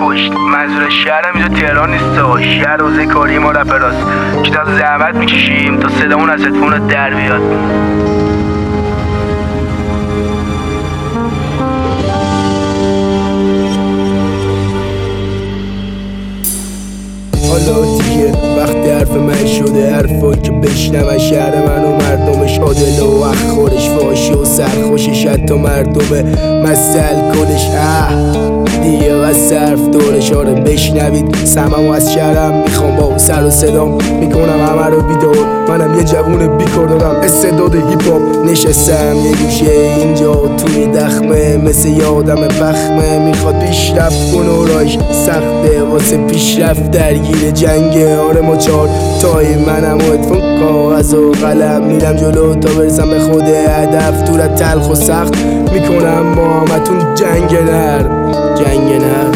کشت. منظور شهرم اینجا تهران نیست، شهر حوزه کاری ما رپراست که تا زحمت میکشیم تا صدامون از هدفون در بیاد. حالا دیگه وقتی حرف من شده، حرفایی که بشنون شهر من و مردمش، عادل و اخورش، فاشی و سرخوشش، حتی مردم مسل کنش دیگه و صرف دورش. آره بشنوید سمم و از شهرم میخوام، با سر و صدام میکنم همه رو بیدار. منم یه جوون بیکار دارم استعداد هیپ هاپ، نشستم یه گوشه اینجا توی دخمه، مثل یادم بخمه. میخواد پیشرفت کن و راهش سخته، واسه پیشرفت درگیر جنگه. آره ما چار تای منم و ادفون کاغذ و قلم، میرم جلو تا برسم به خود هدف. دورت تلخ و سخت میکنم با همتون جنگ نر.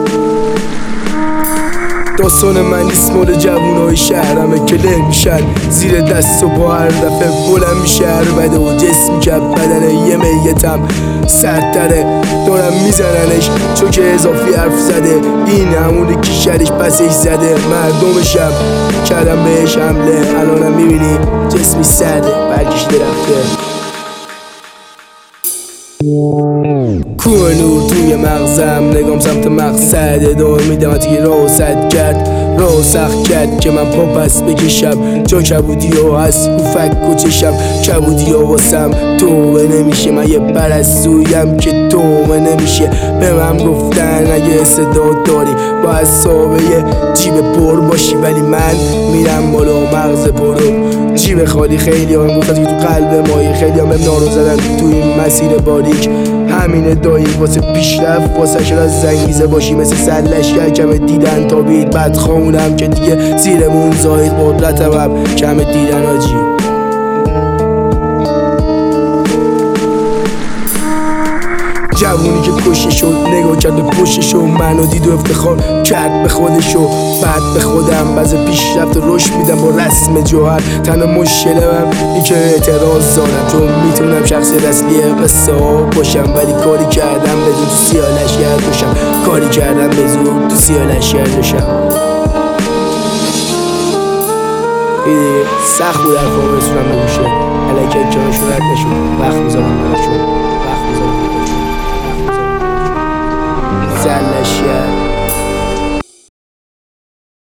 داستان من نیست مال جوونای شهرمه که له میشن زیر دست و با هر دفعه بلند میشه هر بده و جسمی که بدن یه میتم سرتره دارم میزننش چون که اضافی حرف زده. این همونه که شرش پسش زده، مردمشم کردم بهش حمله. الانم میبینی جسمی سرده برکش درخته. کوه نور توی مغزم، نگام سمت مقصد، دور میدم توی راه سخت کرد که من پا پس بکشم. جا کبودی ها هست رو فک و چشم، کبودی ها واسم توبه نمیشه. من یه پرستویم که توبه نمیشه. به من گفتن اگه استعداد داری باید صابه جیب پر باشی، ولی من میرم بالا مغز پرو جیب خالی. خیلی هم گفتن که تو قلب مایی، خیلی هم بهم نارو زدن تو این مسیر باریک. همینه دایی واسه پیشرفت، واسه شد از زنگیزه باشی مثل سلشگر. کم دیدن تا بید بد خونم که دیگه زیرمون زاید، قدرتم هم کم دیدن آجی. جوونی که کششو نگاه کرد به پشتشو، منو دید و افتخار کرد به خودشو. بعد به خودم بعض پیشرفت و رشد میدم با رسم جوهر. تنها مشکلم این که اعتراض دارم، چون میتونم شخصیت اصلی قصه ها باشم، ولی کاری کردم به زور تو سیالش گردوشم. کاری کردم به زور تو سیالش گردوشم. ایدی سخت بود حرفا رسونم به گوشه، علیکه کنشون رد نشون. وقت میذارم براشون، زلشگر